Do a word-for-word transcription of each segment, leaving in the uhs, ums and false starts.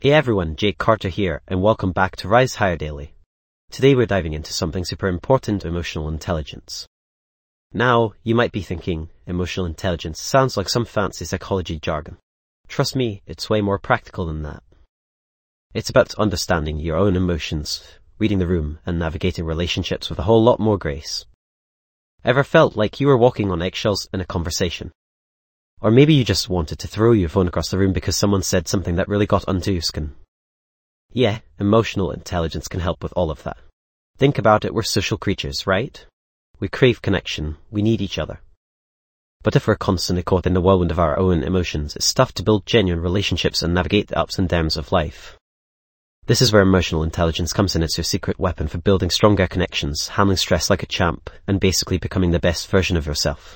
Hey everyone, Jake Carter here, and welcome back to Rise Higher Daily. Today we're diving into something super important, emotional intelligence. Now, you might be thinking, emotional intelligence sounds like some fancy psychology jargon. Trust me, it's way more practical than that. It's about understanding your own emotions, reading the room, and navigating relationships with a whole lot more grace. Ever felt like you were walking on eggshells in a conversation? Or maybe you just wanted to throw your phone across the room because someone said something that really got under your skin. Yeah, emotional intelligence can help with all of that. Think about it, we're social creatures, right? We crave connection, we need each other. But if we're constantly caught in the whirlwind of our own emotions, it's tough to build genuine relationships and navigate the ups and downs of life. This is where emotional intelligence comes in. It's your secret weapon for building stronger connections, handling stress like a champ, and basically becoming the best version of yourself.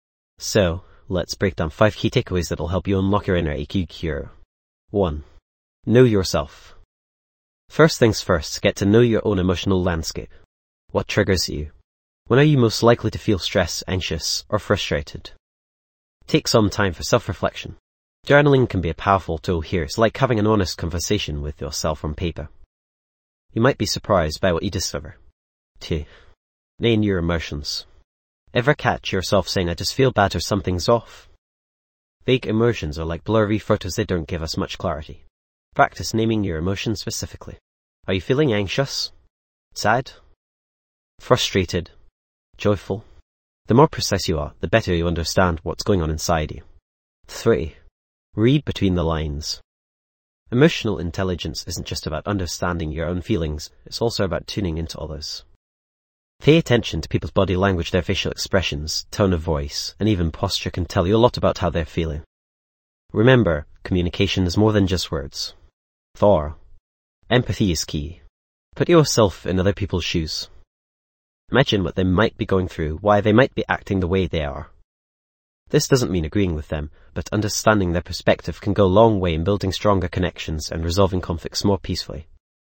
So, let's break down five key takeaways that'll help you unlock your inner A Q cure. one. Know yourself. First things first, get to know your own emotional landscape. What triggers you? When are you most likely to feel stressed, anxious, or frustrated? Take some time for self-reflection. Journaling can be a powerful tool here. It's like having an honest conversation with yourself on paper. You might be surprised by what you discover. two. Name your emotions. Ever catch yourself saying, I just feel bad or something's off? Vague emotions are like blurry photos, they don't give us much clarity. Practice naming your emotions specifically. Are you feeling anxious? Sad? Frustrated? Joyful? The more precise you are, the better you understand what's going on inside you. three. Read between the lines. Emotional intelligence isn't just about understanding your own feelings, it's also about tuning into others. Pay attention to people's body language, their facial expressions, tone of voice, and even posture can tell you a lot about how they're feeling. Remember, communication is more than just words. four. Empathy is key. Put yourself in other people's shoes. Imagine what they might be going through, why they might be acting the way they are. This doesn't mean agreeing with them, but understanding their perspective can go a long way in building stronger connections and resolving conflicts more peacefully.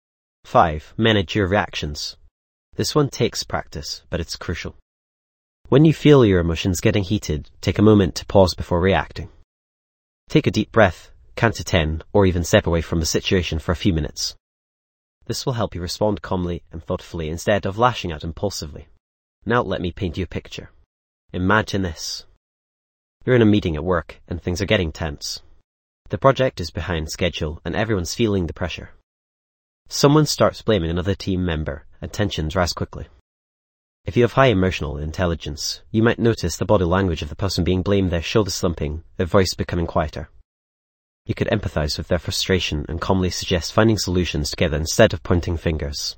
five. Manage your reactions. This one takes practice, but it's crucial. When you feel your emotions getting heated, take a moment to pause before reacting. Take a deep breath, count to ten, or even step away from the situation for a few minutes. This will help you respond calmly and thoughtfully instead of lashing out impulsively. Now let me paint you a picture. Imagine this. You're in a meeting at work and things are getting tense. The project is behind schedule and everyone's feeling the pressure. Someone starts blaming another team member and tensions rise quickly. If you have high emotional intelligence, you might notice the body language of the person being blamed, their shoulders slumping, their voice becoming quieter. You could empathize with their frustration and calmly suggest finding solutions together instead of pointing fingers.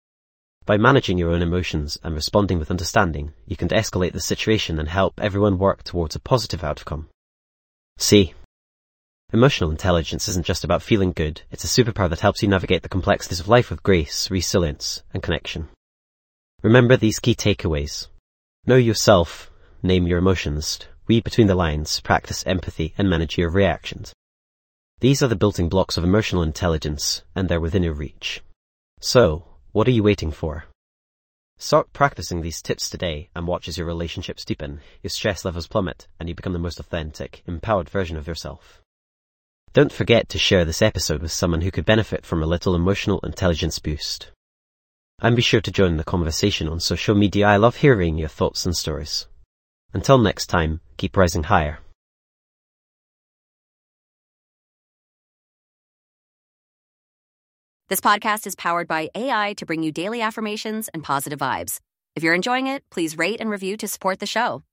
By managing your own emotions and responding with understanding, you can de-escalate the situation and help everyone work towards a positive outcome. See, emotional intelligence isn't just about feeling good, it's a superpower that helps you navigate the complexities of life with grace, resilience, and connection. Remember these key takeaways. Know yourself, name your emotions, read between the lines, practice empathy, and manage your reactions. These are the building blocks of emotional intelligence, and they're within your reach. So, what are you waiting for? Start practicing these tips today and watch as your relationships deepen, your stress levels plummet, and you become the most authentic, empowered version of yourself. Don't forget to share this episode with someone who could benefit from a little emotional intelligence boost. And be sure to join the conversation on social media. I love hearing your thoughts and stories. Until next time, keep rising higher. This podcast is powered by A I to bring you daily affirmations and positive vibes. If you're enjoying it, please rate and review to support the show.